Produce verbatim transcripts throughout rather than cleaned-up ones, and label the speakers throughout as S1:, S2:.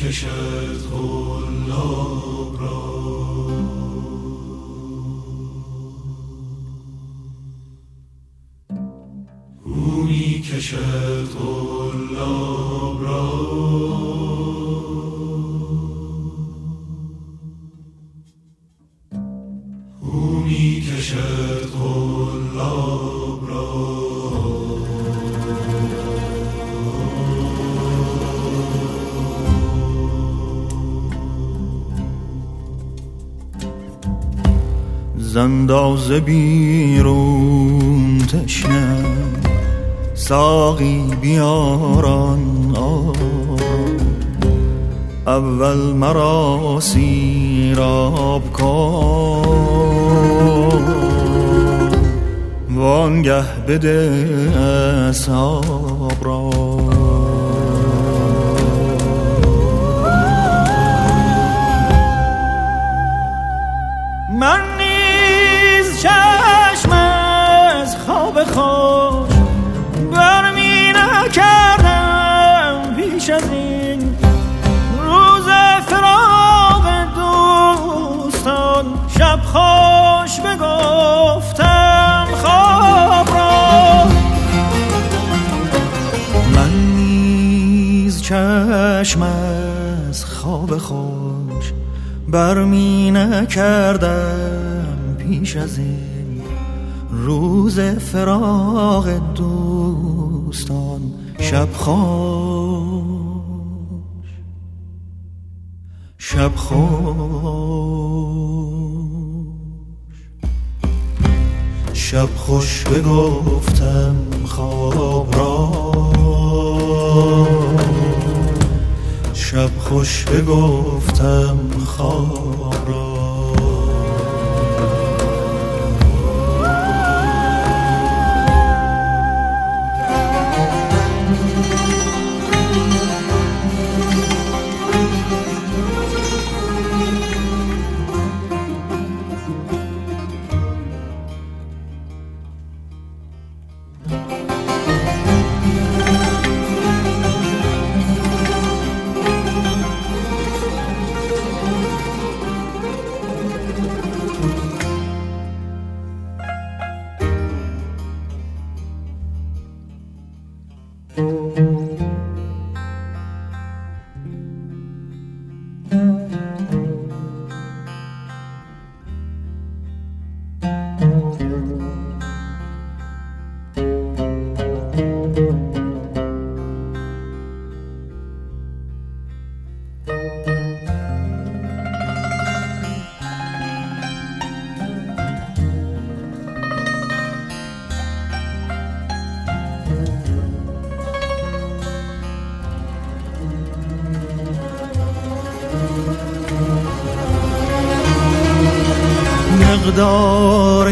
S1: کشد قلاب را او می کشد قلاب را او می کشد قلاب را
S2: زنداز بیرون تشنه ساقی بیاران آب اول مرا سیراب کن وانگه بده اصحاب را من چشم از خواب خوش برمی نکردم پیش از این روز فراق دوستان شب خوش بگفتم خواب را من نیز چشم از خواب خوش برمی نکردم پیش از این روز فراق دوستان شب خوش شب خوش شب خوش بگفتم خواب را شب خوش بگفتم خواب را مقدار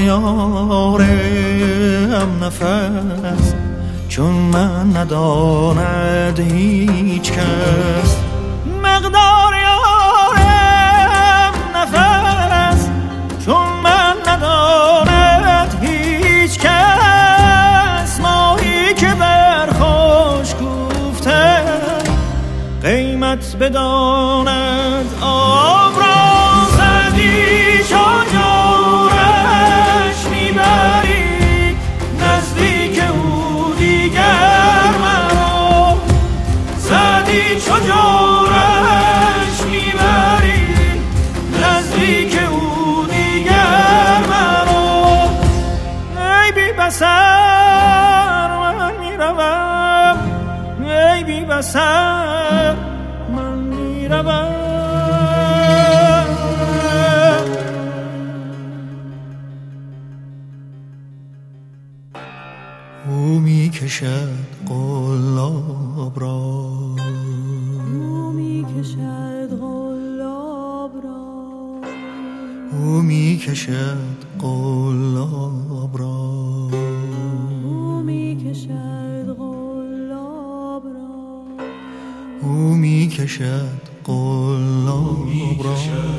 S2: یارم نفس چون من نداند هیچ کس مقدار یارم نفس چون من نداند هیچ کس ماهی که بر خوش گفته قیمت بداند آب را زدی چون جورش میبری نزدیک او دیگر مرا زدی چون جورش میبری نزدیک او دیگر مرا ای بی بصر من میروم ای بی بصر من میروم او می کشد قلاب را
S3: او می کشد قلاب را
S2: او می کشد قلاب را
S3: او می کشد قلاب را
S2: او می کشد قلاب را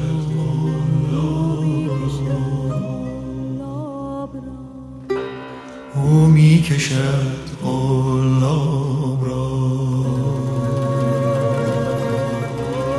S2: او می کشد قلاب را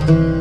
S3: شد